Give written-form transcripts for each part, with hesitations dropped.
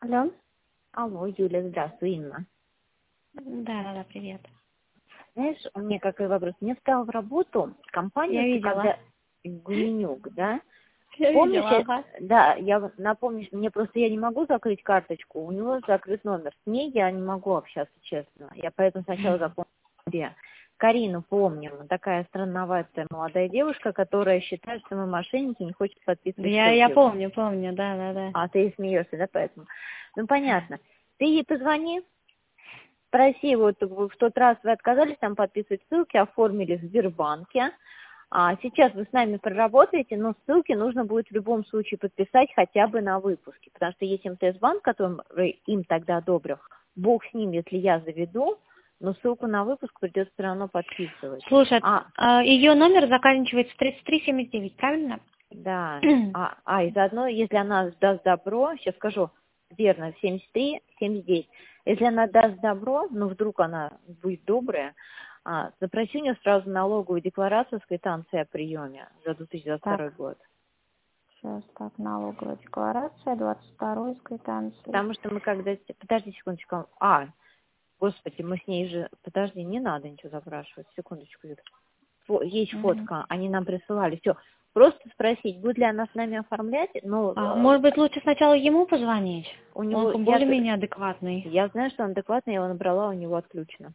Алло. Алло, Юля, здравствуй, Инна. Да, привет. Знаешь, у меня какой вопрос. Мне встала в работу компания, Я видела. когда Гуменюк, да? Я Помнишь, видела, ага. да, я напомню, мне просто я не могу закрыть карточку, у него закрыт номер. С ней я не могу общаться, честно. Я поэтому сначала запомнила себе. Карину помню, такая странноватая молодая девушка, которая считает, что мы мошенники, не хочет подписывать Я ссылки. помню, да. А, ты смеешься, да, поэтому? Ну, понятно. Ты ей позвони, спроси, вот в тот раз вы отказались там подписывать ссылки, оформили в Сбербанке, а сейчас вы с нами проработаете, но ссылки нужно будет в любом случае подписать хотя бы на выпуске, потому что есть МТС-банк, который им тогда одобрил, бог с ним, если я заведу, но ссылку на выпуск придется все равно подписывать. Слушай, ее номер заканчивается 3379, правильно? Да, и заодно, если она даст добро, сейчас скажу, верно, 73, 79, если она даст добро, ну вдруг она будет добрая, запроси у нее сразу налоговую декларацию с квитанцией о приеме за 2022 Так, год. сейчас так, налоговая декларация, 22 с квитанцией. Потому что мы когда... Подожди секундочку. Господи, мы с ней же... Подожди, не надо ничего запрашивать. Секундочку, Юля. Есть фотка, они нам присылали. Все. Просто спросить, будет ли она с нами оформлять, но... Может быть, лучше сначала ему позвонить? У него... Он более-менее адекватный. Я знаю, что он адекватный, я его набрала, у него отключено.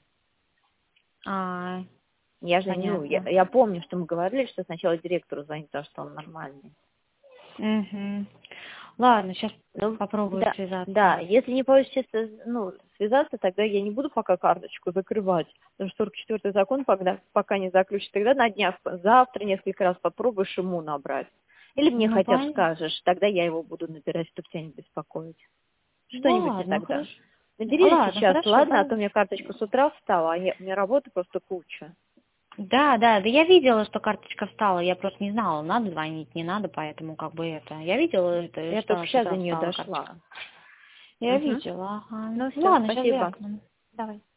Я же Понятно. я помню, что мы говорили, что сначала директору звонить, потому что он нормальный. Угу. Ладно, сейчас попробую связаться. Да, если не получится, связаться, тогда я не буду пока карточку закрывать. Потому что 44-й закон, пока не заключит, тогда на днях, завтра несколько раз попробуешь ему набрать. Или мне хотя бы скажешь, тогда я его буду набирать, чтобы тебя не беспокоить. Что-нибудь не тогда. Хорошо. Набери сейчас, Хорошо, ладно, а то у меня карточка с утра встала, у меня работы просто куча. Да, я видела, что карточка встала, я просто не знала, надо звонить, не надо, поэтому я видела это. Я только сейчас до нее дошла. Я видела, ага. Ну все, Ладно, сейчас спасибо. звякну. Давай.